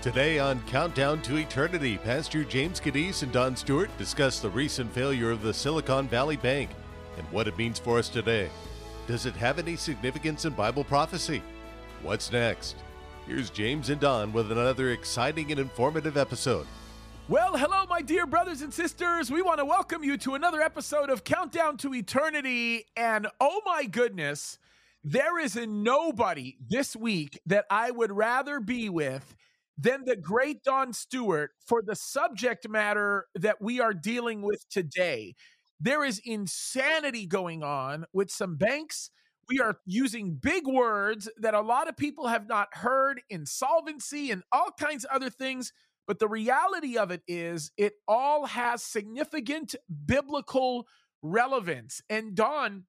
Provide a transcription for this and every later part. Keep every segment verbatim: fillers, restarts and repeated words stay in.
Today on Countdown to Eternity, Pastor James Cadiz and Don Stewart discuss the recent failure of the Silicon Valley Bank and what it means for us today. Does it have any significance in Bible prophecy? What's next? Here's James and Don with another exciting and informative episode. Well, hello, my dear brothers and sisters. We want to welcome you to another episode of Countdown to Eternity. And oh my goodness, there is a nobody this week that I would rather be with than the great Don Stewart for the subject matter that we are dealing with today. There is insanity going on with some banks. We are using big words that a lot of people have not heard, insolvency and all kinds of other things. But the reality of it is it all has significant biblical relevance. And Don,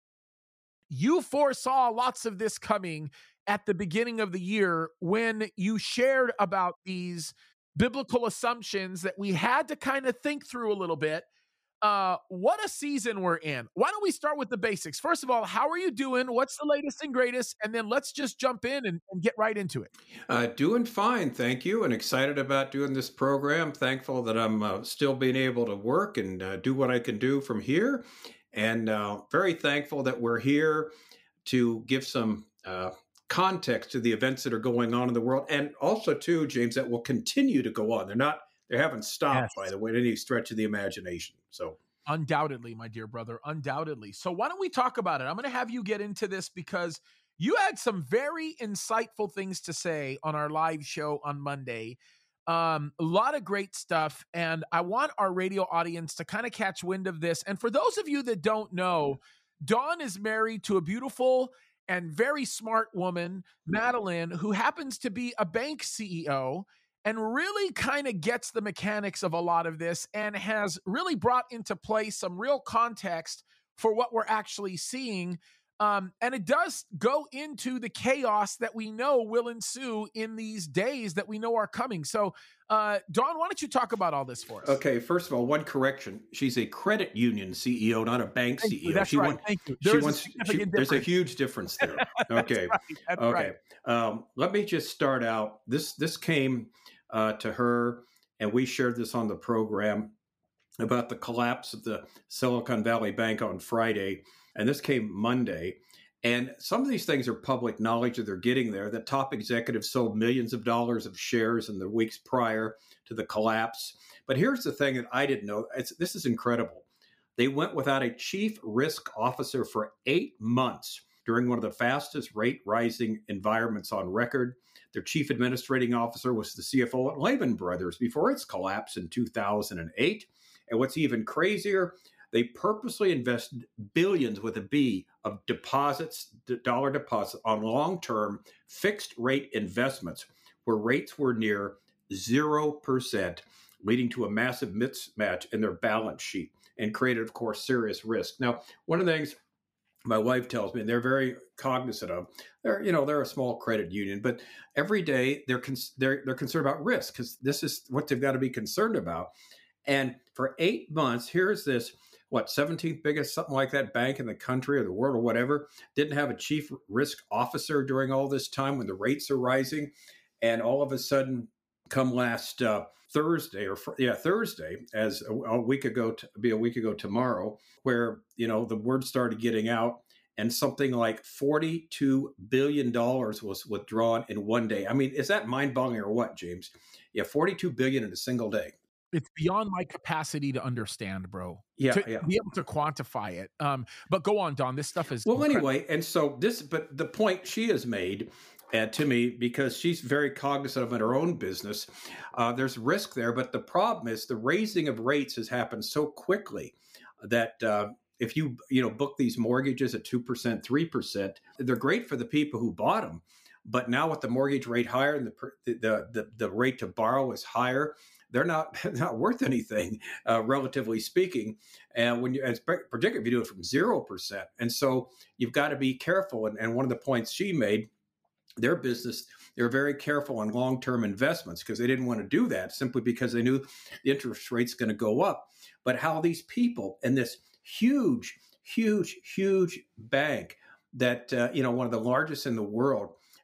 you foresaw lots of this coming at the beginning of the year when you shared about these biblical assumptions that we had to kind of think through a little bit. Uh, what a season we're in. Why don't we start with the basics? First of all, how are you doing? What's the latest and greatest? And then let's just jump in and, and get right into it. Uh, doing fine, thank you, and excited about doing this program. Thankful that I'm uh, still being able to work and uh, do what I can do from here. And uh, very thankful that we're here to give some uh, context to the events that are going on in the world. And also, too, James, that will continue to go on. They're not They haven't stopped, yes, by the way, at any stretch of the imagination. So undoubtedly, my dear brother, undoubtedly. So why don't we talk about it? I'm going to have you get into this because you had some very insightful things to say on our live show on Monday. Um, a lot of great stuff. And I want our radio audience to kind of catch wind of this. And for those of you that don't know, Dawn is married to a beautiful and very smart woman, Madeline, who happens to be a bank C E O and really kind of gets the mechanics of a lot of this and has really brought into play some real context for what we're actually seeing. Um, and it does go into the chaos that we know will ensue in these days that we know are coming. So, uh, Dawn, why don't you talk about all this for us? Okay, first of all, one correction. She's a credit union C E O, not a bank Thank C E O. You, that's she right. Wants, Thank you. She there's, wants, a she, there's a huge difference there. Okay. That's right. That's okay. Right. Um, let me just start out. This, this came uh, to her, and we shared this on the program about the collapse of the Silicon Valley Bank on Friday. And this came Monday. And some of these things are public knowledge that they're getting there. The top executives sold millions of dollars of shares in the weeks prior to the collapse. But here's the thing that I didn't know. It's, this is incredible. They went without a chief risk officer for eight months during one of the fastest rate rising environments on record. Their chief administrating officer was the C F O at Lehman Brothers before its collapse in two thousand eight. And what's even crazier, they purposely invested billions with a B of deposits, dollar deposits on long-term fixed rate investments where rates were near zero percent, leading to a massive mismatch in their balance sheet and created, of course, serious risk. Now, one of the things my wife tells me, and they're very cognizant of, they're, you know, they're a small credit union, but every day they're, cons- they're, they're concerned about risk because this is what they've got to be concerned about. And for eight months, here's this, what, seventeenth biggest, something like that, bank in the country or the world or whatever, didn't have a chief risk officer during all this time when the rates are rising. And all of a sudden, come last uh, Thursday, or yeah, Thursday, as a, a week ago, to be a week ago tomorrow, where, you know, the word started getting out and something like forty-two billion dollars was withdrawn in one day. I mean, is that mind-boggling or what, James? Yeah, forty-two billion dollars in a single day. It's beyond my capacity to understand, bro. Yeah, to yeah. be able to quantify it. Um, but go on, Don. This stuff is well. incredible. Anyway, and so this, but the point she has made uh, to me, because she's very cognizant of in her own business, uh, there's risk there. But the problem is the raising of rates has happened so quickly that uh, if you you know book these mortgages at two percent, three percent, they're great for the people who bought them. But now with the mortgage rate higher and the the the, the rate to borrow is higher, they're not not worth anything, uh, relatively speaking. And when you, as particularly if you do it from zero percent, and so you've got to be careful. And, and one of the points she made, their business, they were very careful on long-term investments because they didn't want to do that simply because they knew the interest rate's going to go up. But how these people in this huge, huge, huge bank that uh, you know one of the largest in the world,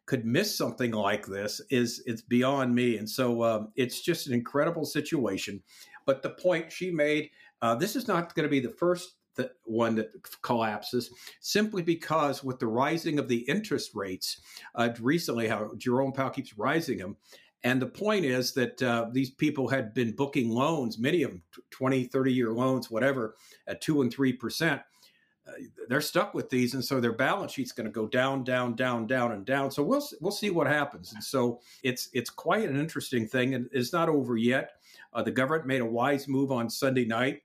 could miss something like this is it's beyond me. And so um, it's just an incredible situation. But the point she made, uh, this is not going to be the first that one that collapses, simply because with the rising of the interest rates uh, recently, how Jerome Powell keeps rising them. And the point is that uh, these people had been booking loans, many of them twenty, thirty year loans, whatever, at two and three percent. Uh, they're stuck with these. And so their balance sheet's going to go down, down, down, down, and down. So we'll, we'll see what happens. And so it's, it's quite an interesting thing, and it's not over yet. Uh, the government made a wise move on Sunday night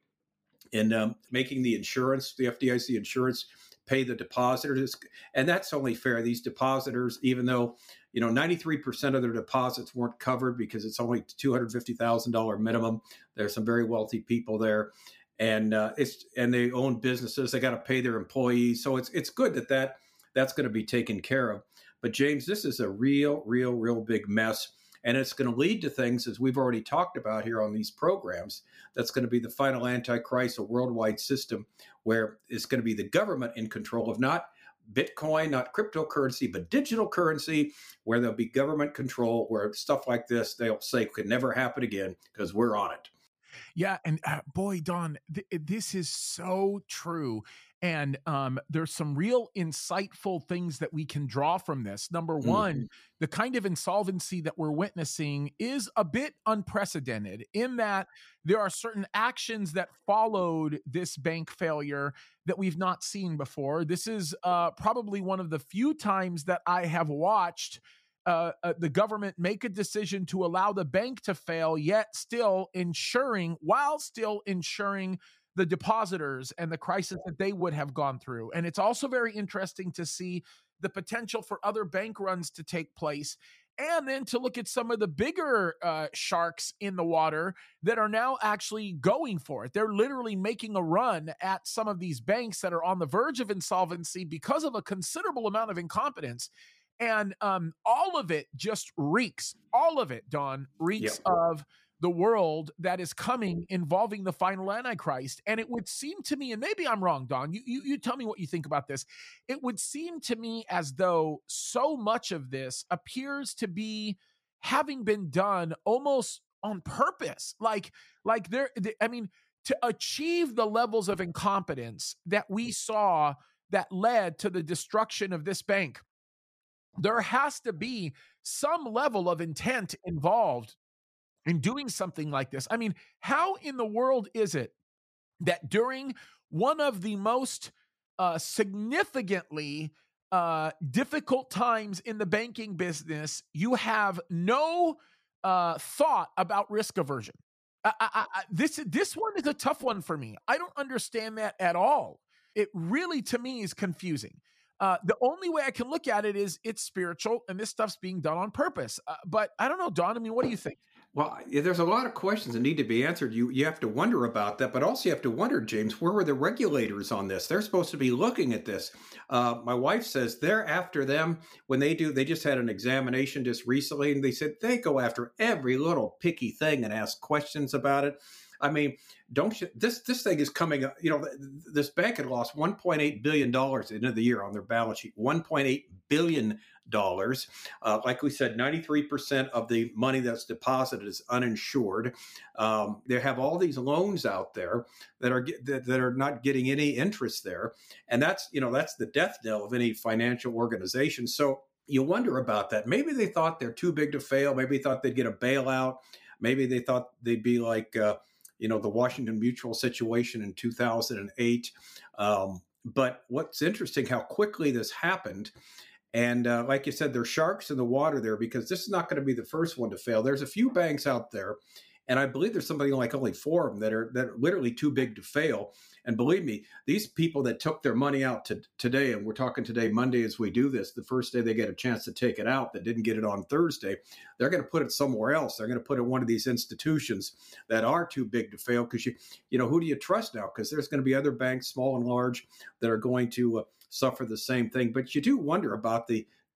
in um, making the insurance, the F D I C insurance, pay the depositors. And that's only fair. These depositors, even though, you know, ninety-three percent of their deposits weren't covered because it's only two hundred fifty thousand dollars minimum. There's some very wealthy people there. And uh, it's and they own businesses. They got to pay their employees. So it's it's good that, that that's going to be taken care of. But James, this is a real, real, real big mess. And it's going to lead to things, as we've already talked about here on these programs, that's going to be the final Antichrist, a worldwide system where it's going to be the government in control of not Bitcoin, not cryptocurrency, but digital currency, where there'll be government control, where stuff like this, they'll say could never happen again because we're on it. Yeah. And uh, boy, Don, th- this is so true. And um, there's some real insightful things that we can draw from this. Number one, mm-hmm. the kind of insolvency that we're witnessing is a bit unprecedented in that there are certain actions that followed this bank failure that we've not seen before. This is uh, probably one of the few times that I have watched Uh, uh, the government make a decision to allow the bank to fail, yet still ensuring, while still ensuring the depositors and the crisis that they would have gone through. And it's also very interesting to see the potential for other bank runs to take place, and then to look at some of the bigger uh, sharks in the water that are now actually going for it. They're literally making a run at some of these banks that are on the verge of insolvency because of a considerable amount of incompetence. And um, all of it just reeks, all of it, Don, reeks yep. of the world that is coming involving the final Antichrist. And it would seem to me, and maybe I'm wrong, Don, you, you, you tell me what you think about this. It would seem to me as though so much of this appears to be having been done almost on purpose. Like, like there, I mean, to achieve the levels of incompetence that we saw that led to the destruction of this bank, there has to be some level of intent involved in doing something like this. I mean, how in the world is it that during one of the most uh, significantly uh, difficult times in the banking business, you have no uh, thought about risk aversion? I, I, I, this, this one is a tough one for me. I don't understand that at all. It really, to me, is confusing. Uh, the only way I can look at it is it's spiritual and this stuff's being done on purpose. Uh, but I don't know, Don. I mean, what do you think? Well, there's a lot of questions that need to be answered. You you have to wonder about that, but also you have to wonder, James, where were the regulators on this? They're supposed to be looking at this. Uh, my wife says they're after them when they do. They just had an examination just recently, and they said they go after every little picky thing and ask questions about it. I mean, don't you, this this thing is coming up. You know, this bank had lost one point eight billion dollars at the end of the year on their balance sheet. one point eight billion dollars. Uh, like we said, ninety-three percent of the money that's deposited is uninsured. Um, they have all these loans out there that are that, that are not getting any interest there, and that's you know that's the death knell of any financial organization. So you wonder about that. Maybe they thought they're too big to fail. Maybe they thought they'd get a bailout. Maybe they thought they'd be like. Uh, you know, the Washington Mutual situation in two thousand eight. Um, but what's interesting, how quickly this happened. And uh, like you said, there's sharks in the water there because this is not going to be the first one to fail. There's a few banks out there, and I believe there's something like only four of them that are that are literally too big to fail. And believe me, these people that took their money out to, today, and we're talking today, Monday, as we do this, the first day they get a chance to take it out that didn't get it on Thursday, they're going to put it somewhere else. They're going to put it in one of these institutions that are too big to fail because, you you know, who do you trust now? Because there's going to be other banks, small and large, that are going to uh, suffer the same thing. But you do wonder about the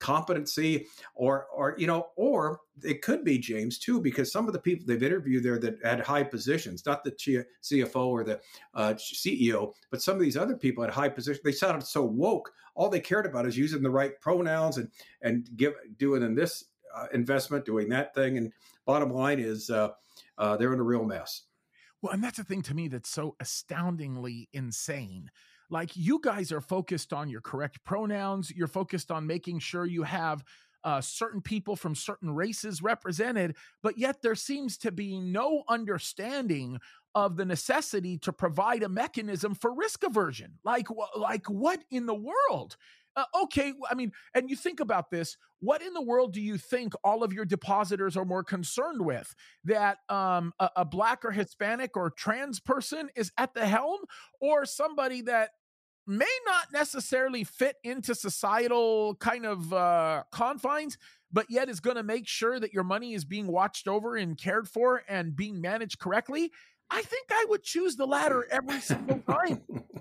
competency, or, or, you know, or it could be, James, too, because some of the people they've interviewed there that had high positions, not the C F O or the uh, C E O, but some of these other people at high positions, they sounded so woke. All they cared about is using the right pronouns and, and give, doing in this uh, investment, doing that thing. And bottom line is uh, uh, they're in a real mess. Well, and that's the thing to me that's so astoundingly insane. Like, you guys are focused on your correct pronouns. You're focused on making sure you have uh, certain people from certain races represented, but yet there seems to be no understanding of the necessity to provide a mechanism for risk aversion. Like, like what in the world? Uh, okay, I mean, and you think about this, what in the world do you think all of your depositors are more concerned with? That um, a, a Black or Hispanic or trans person is at the helm, or somebody that may not necessarily fit into societal kind of uh, confines, but yet is going to make sure that your money is being watched over and cared for and being managed correctly? I think I would choose the latter every single time.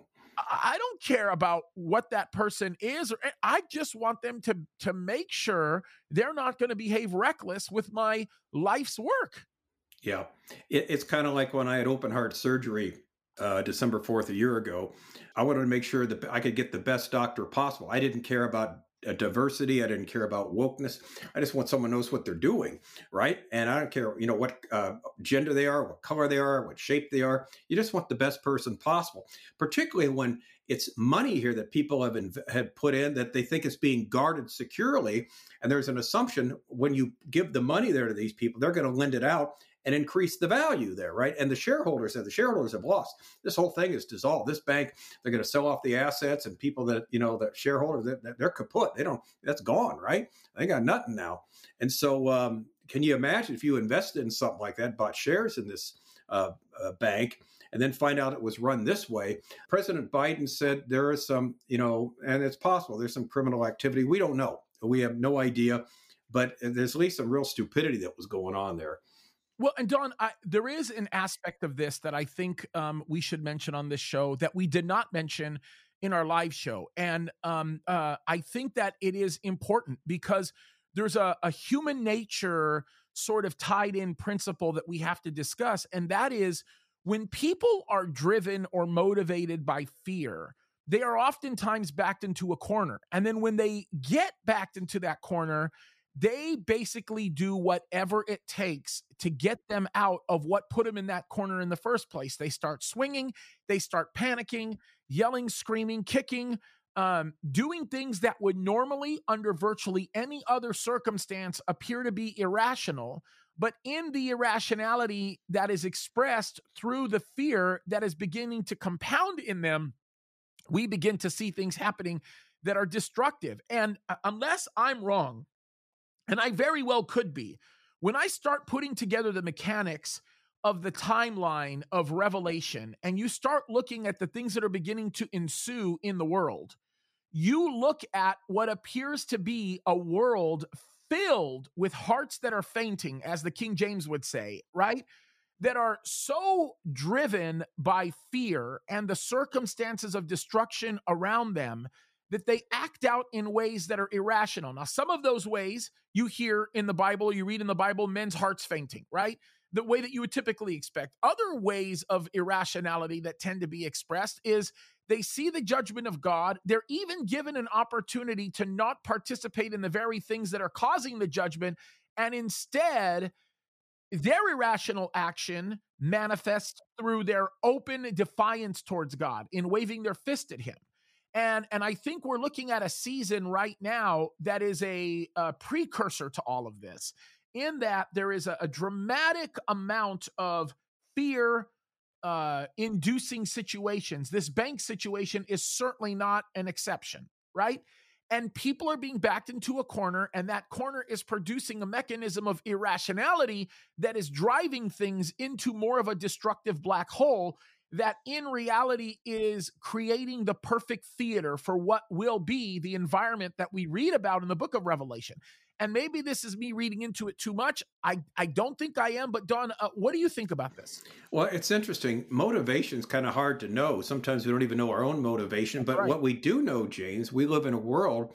I don't care about what that person is. Or I just want them to, to make sure they're not going to behave reckless with my life's work. Yeah. It, it's kind of like when I had open heart surgery uh, December fourth a year ago. I wanted to make sure that I could get the best doctor possible. I didn't care about uh, diversity. I didn't care about wokeness. I just want someone who knows what they're doing, right? And I don't care, you know, what uh, gender they are, what color they are, what shape they are. You just want the best person possible, particularly when it's money here that people have inv- have put in that they think is being guarded securely. And there's an assumption when you give the money there to these people, they're going to lend it out and increase the value there, right? And the shareholders, the shareholders have lost. This whole thing is dissolved. This bank, they're going to sell off the assets, and people that, you know, the shareholders, they're, they're kaput. They don't, that's gone, right? They got nothing now. And so um, can you imagine if you invested in something like that, bought shares in this uh, uh, bank, and then find out it was run this way? President Biden said there is some, you know, and it's possible there's some criminal activity. We don't know. We have no idea, but there's at least some real stupidity that was going on there. Well, and Don, I, there is an aspect of this that I think um, we should mention on this show that we did not mention in our live show. And um, uh, I think that it is important because there's a, a human nature sort of tied in principle that we have to discuss. And that is, when people are driven or motivated by fear, they are oftentimes backed into a corner. And then when they get backed into that corner, they basically do whatever it takes to get them out of what put them in that corner in the first place. They start swinging, they start panicking, yelling, screaming, kicking, um, doing things that would normally, under virtually any other circumstance, appear to be irrational. But in the irrationality that is expressed through the fear that is beginning to compound in them, we begin to see things happening that are destructive. And uh, unless I'm wrong, and I very well could be, when I start putting together the mechanics of the timeline of Revelation, and you start looking at the things that are beginning to ensue in the world, you look at what appears to be a world filled with hearts that are fainting, as the King James would say, right? That are so driven by fear and the circumstances of destruction around them that they act out in ways that are irrational. Now, some of those ways you hear in the Bible, you read in the Bible, men's hearts fainting, right? The way that you would typically expect. Other ways of irrationality that tend to be expressed is they see the judgment of God. They're even given an opportunity to not participate in the very things that are causing the judgment, and instead, their irrational action manifests through their open defiance towards God in waving their fist at him. And, and I think we're looking at a season right now that is a, a precursor to all of this, in that there is a, a dramatic amount of fear uh, inducing situations. This bank situation is certainly not an exception, right? And people are being backed into a corner, and that corner is producing a mechanism of irrationality that is driving things into more of a destructive black hole that in reality is creating the perfect theater for what will be the environment that we read about in the book of Revelation. And maybe this is me reading into it too much. I, I don't think I am, but Don, uh, what do you think about this? Well, it's interesting. Motivation is kind of hard to know. Sometimes we don't even know our own motivation. But right. What we do know, James, we live in a world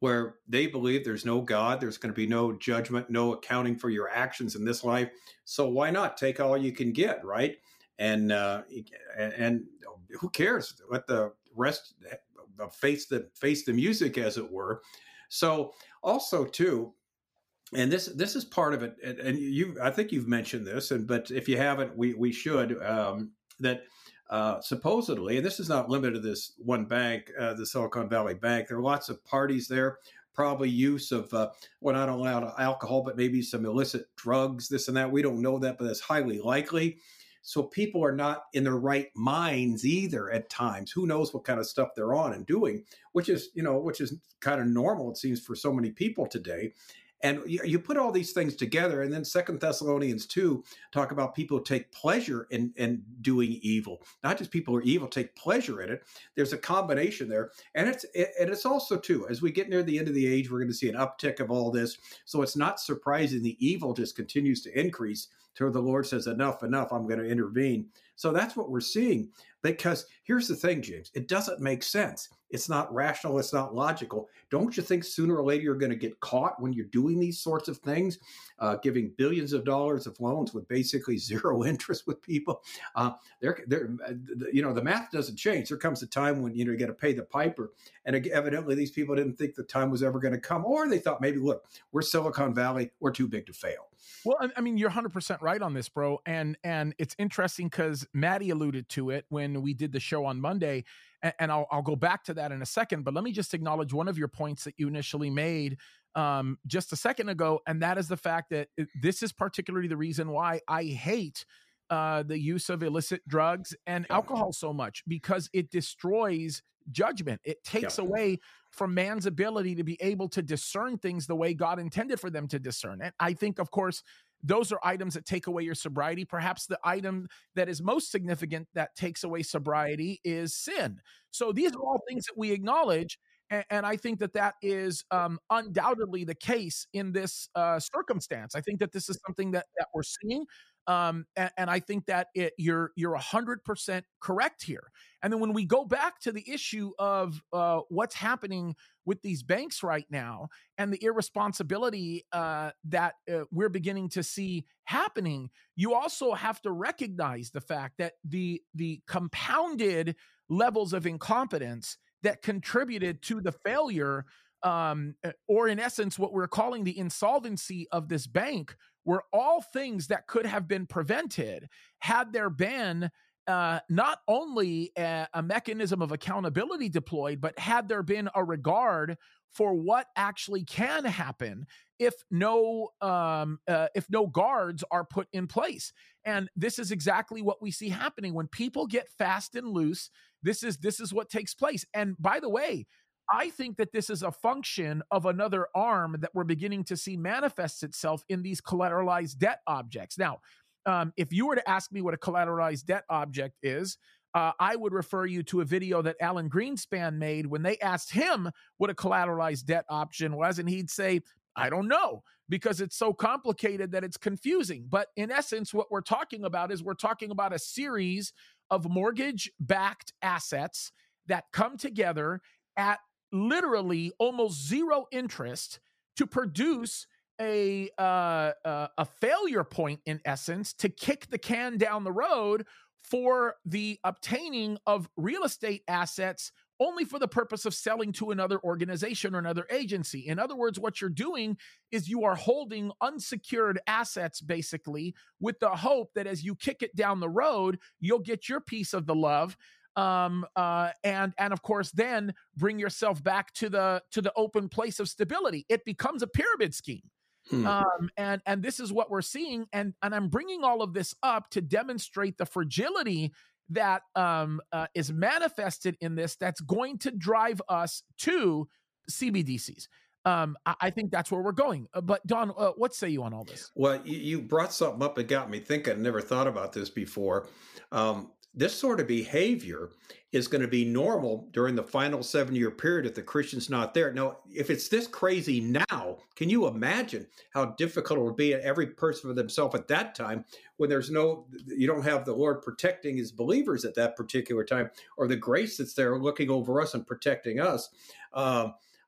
where they believe there's no God, there's going to be no judgment, no accounting for your actions in this life. So why not take all you can get, right? And uh, and who cares? Let the rest face the face the music, as it were. So also too, and this this is part of it. And you, I think you've mentioned this, and but if you haven't, we we should um, that. Uh, supposedly, and this is not limited to this one bank, uh, the Silicon Valley Bank. There are lots of parties there, probably use of, uh, well, not allowed alcohol, but maybe some illicit drugs, this and that. We don't know that, but that's highly likely. So people are not in their right minds either at times. Who knows what kind of stuff they're on and doing, which is, you know, which is kind of normal, it seems, for so many people today. And you, you put all these things together, and then Second Thessalonians two talk about people who take pleasure in, in doing evil. Not just people who are evil, take pleasure in it. There's a combination there. And it's and it's also, too, as we get near the end of the age, we're going to see an uptick of all this. So it's not surprising the evil just continues to increase till the Lord says, enough, enough, I'm going to intervene. So that's what we're seeing. Because here's the thing, James, it doesn't make sense. It's not rational. It's not logical. Don't you think sooner or later you're going to get caught when you're doing these sorts of things, uh, giving billions of dollars of loans with basically zero interest with people? Uh, they're, they're, you know, the math doesn't change. There comes a time when, you know, you got to pay the piper. And evidently these people didn't think the time was ever going to come, or they thought maybe, look, we're Silicon Valley. We're too big to fail. Well, I mean, you're one hundred percent right on this, bro. And and it's interesting because Maddie alluded to it when we did the show on Monday, and, and I'll, I'll go back to that in a second. But let me just acknowledge one of your points that you initially made um, just a second ago, and that is the fact that it, this is particularly the reason why I hate uh, the use of illicit drugs and alcohol so much, because it destroys judgment. It takes Yep. away from man's ability to be able to discern things the way God intended for them to discern. And I think, of course, those are items that take away your sobriety. Perhaps the item that is most significant that takes away sobriety is sin. So these are all things that we acknowledge. And, and I think that that is um, undoubtedly the case in this uh, circumstance. I think that this is something that, that we're seeing. Um, and, and I think that it, you're you're one hundred percent correct here. And then when we go back to the issue of uh, what's happening with these banks right now and the irresponsibility uh, that uh, we're beginning to see happening, you also have to recognize the fact that the the compounded levels of incompetence that contributed to the failure, um, or in essence, what we're calling the insolvency of this bank, were all things that could have been prevented had there been uh, not only a, a mechanism of accountability deployed, but had there been a regard for what actually can happen if no um, uh, if no guards are put in place. And this is exactly what we see happening when people get fast and loose. This is this is what takes place. And by the way, I think that this is a function of another arm that we're beginning to see manifest itself in these collateralized debt objects. Now, um, if you were to ask me what a collateralized debt object is, uh, I would refer you to a video that Alan Greenspan made when they asked him what a collateralized debt option was, and he'd say, I don't know, because it's so complicated that it's confusing. But in essence, what we're talking about is we're talking about a series of mortgage-backed assets that come together at literally almost zero interest to produce a uh, uh, a failure point, in essence, to kick the can down the road for the obtaining of real estate assets only for the purpose of selling to another organization or another agency. In other words, what you're doing is you are holding unsecured assets, basically, with the hope that as you kick it down the road, you'll get your piece of the love. Um, uh, and, and of course, then bring yourself back to the, to the open place of stability. It becomes a pyramid scheme. Hmm. Um, and, and this is what we're seeing. And, and I'm bringing all of this up to demonstrate the fragility that um, uh, is manifested in this, that's going to drive us to C B D Cs. Um, I, I think that's where we're going. Uh, but Don, uh, what say you on all this? Well, you, you brought something up that got me thinking. I never thought about this before. Um, this sort of behavior is going to be normal during the final seven-year period if the Christian's not there. Now, if it's this crazy now, can you imagine how difficult it would be at every person for themselves at that time when there's no, you don't have the Lord protecting his believers at that particular time, or the grace that's there looking over us and protecting us. Um,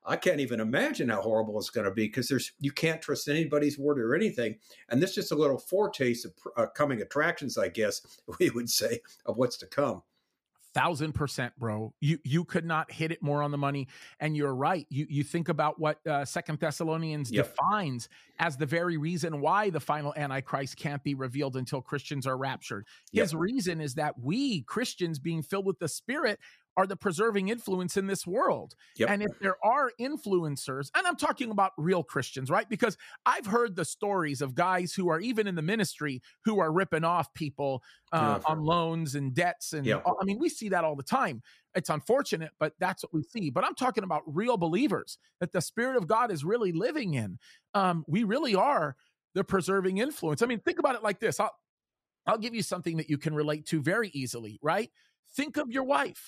I can't even imagine how horrible it's going to be because there's you can't trust anybody's word or anything. And this is just a little foretaste of uh, coming attractions, I guess we would say, of what's to come. Thousand percent, bro. You you could not hit it more on the money. And you're right. You you think about what uh, Second Thessalonians yep. defines as the very reason why the final Antichrist can't be revealed until Christians are raptured. His yep. reason is that we Christians, being filled with the Spirit, are the preserving influence in this world. Yep. And if there are influencers, and I'm talking about real Christians, right? Because I've heard the stories of guys who are even in the ministry who are ripping off people uh, yeah. on loans and debts. And yep. I mean, we see that all the time. It's unfortunate, but that's what we see. But I'm talking about real believers that the Spirit of God is really living in. Um, we really are the preserving influence. I mean, think about it like this. I'll, I'll give you something that you can relate to very easily, right? Think of your wife.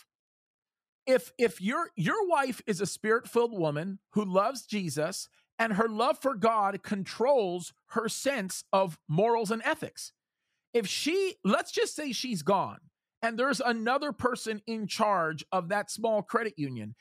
If if your your wife is a Spirit-filled woman who loves Jesus and her love for God controls her sense of morals and ethics, if she, let's just say she's gone and there's another person in charge of that small credit union,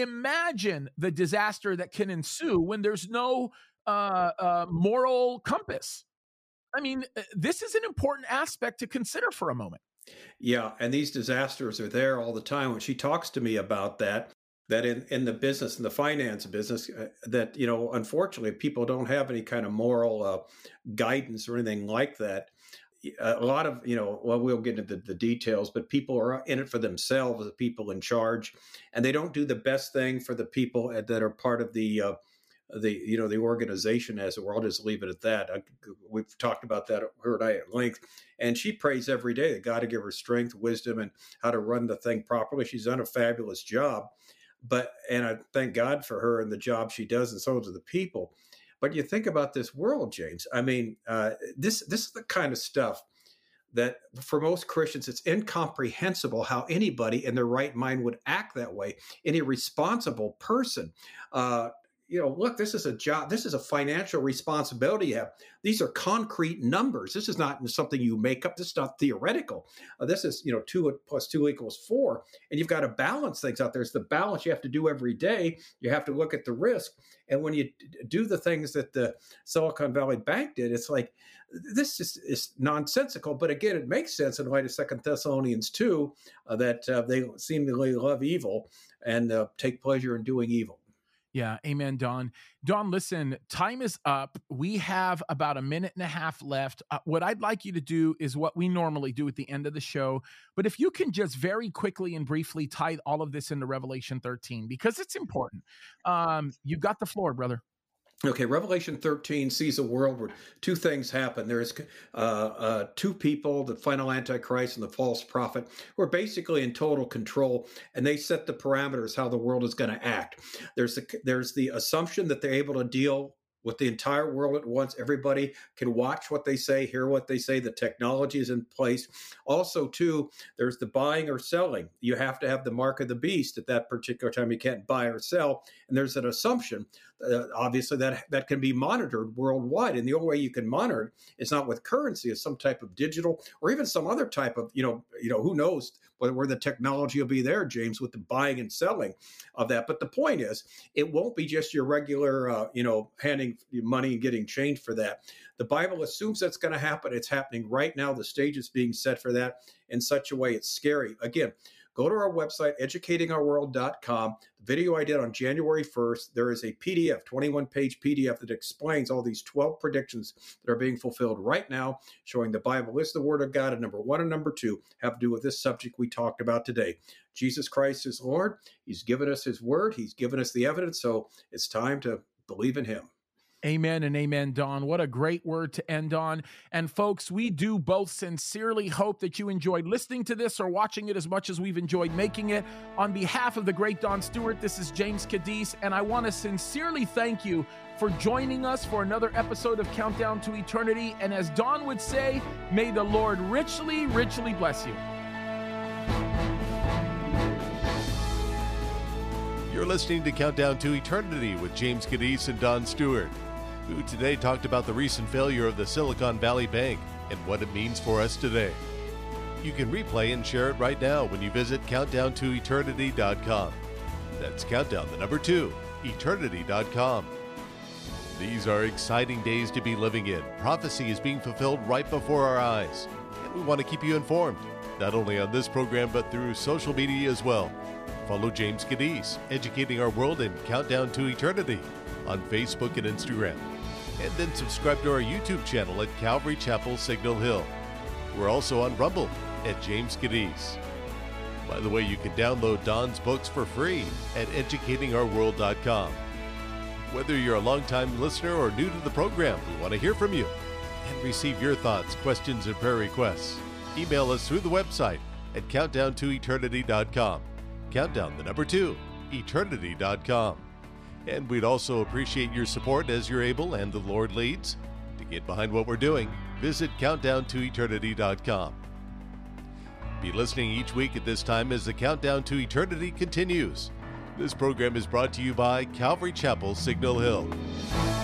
imagine the disaster that can ensue when there's no uh, uh, moral compass. I mean, this is an important aspect to consider for a moment. Yeah, and these disasters are there all the time. When she talks to me about that, that in, in the business, in the finance business, uh, that, you know, unfortunately, people don't have any kind of moral uh, guidance or anything like that. A lot of, you know, well, we'll get into the, the details, but people are in it for themselves, the people in charge, and they don't do the best thing for the people that are part of the uh, the, you know, the organization, as it were. I'll just leave it at that. I, we've talked about that, her and I, at length. And she prays every day that God to give her strength, wisdom, and how to run the thing properly. She's done a fabulous job. But, and I thank God for her and the job she does, and so do the people. But you think about this world, James. I mean, uh, this this is the kind of stuff that for most Christians, it's incomprehensible how anybody in their right mind would act that way. Any responsible person, uh, you know, look, this is a job. This is a financial responsibility you have. These are concrete numbers. This is not something you make up. This is not theoretical. Uh, this is, you know, two plus two equals four. And you've got to balance things out there. It's the balance you have to do every day. You have to look at the risk. And when you do the things that the Silicon Valley Bank did, it's like, this is, is nonsensical. But again, it makes sense in light of Second Thessalonians two, uh, that uh, they seemingly love evil and uh, take pleasure in doing evil. Yeah. Amen, Don. Don, listen, time is up. We have about a minute and a half left. Uh, what I'd like you to do is what we normally do at the end of the show. But if you can just very quickly and briefly tie all of this into Revelation thirteen, because it's important. Um, you've got the floor, brother. Okay, Revelation thirteen sees a world where two things happen. There's uh, uh, two people, the final Antichrist and the false prophet, who are basically in total control, and they set the parameters how the world is going to act. There's a, there's the assumption that they're able to deal with the entire world at once. Everybody can watch what they say, hear what they say. The technology is in place. Also, too, there's the buying or selling. You have to have the mark of the beast at that particular time. You can't buy or sell. And there's an assumption, uh, obviously, that that can be monitored worldwide. And the only way you can monitor it is not with currency, it's some type of digital or even some other type of, you know, you know, who knows where, where the technology will be there, James, with the buying and selling of that. But the point is, it won't be just your regular, uh, you know, handing money and getting change for that. The Bible assumes that's going to happen. It's happening right now. The stage is being set for that in such a way it's scary. Again, go to our website, educating our world dot com. The video I did on January first, there is a P D F, twenty-one page P D F that explains all these twelve predictions that are being fulfilled right now, showing the Bible is the Word of God, and number one and number two have to do with this subject we talked about today. Jesus Christ is Lord. He's given us His Word. He's given us the evidence, so it's time to believe in Him. Amen and amen, Don. What a great word to end on. And folks, we do both sincerely hope that you enjoyed listening to this or watching it as much as we've enjoyed making it. On behalf of the great Don Stewart, this is James Cadiz, and I want to sincerely thank you for joining us for another episode of Countdown to Eternity. And as Don would say, may the Lord richly, richly bless you. You're listening to Countdown to Eternity with James Cadiz and Don Stewart, who today talked about the recent failure of the Silicon Valley Bank and what it means for us today. You can replay and share it right now when you visit countdown to eternity dot com. That's countdown the number two, eternity dot com. These are exciting days to be living in. Prophecy is being fulfilled right before our eyes, and we want to keep you informed, not only on this program, but through social media as well. Follow James Cadiz, Educating Our World and Countdown to Eternity on Facebook and Instagram. And then subscribe to our YouTube channel at Calvary Chapel Signal Hill. We're also on Rumble at James Cadiz. By the way, you can download Don's books for free at educating our world dot com. Whether you're a longtime listener or new to the program, we want to hear from you and receive your thoughts, questions, and prayer requests. Email us through the website at countdown to eternity dot com. Countdown the number two, eternity dot com. And we'd also appreciate your support as you're able and the Lord leads. To get behind what we're doing, visit countdown to eternity dot com. Be listening each week at this time as the Countdown to Eternity continues. This program is brought to you by Calvary Chapel Signal Hill.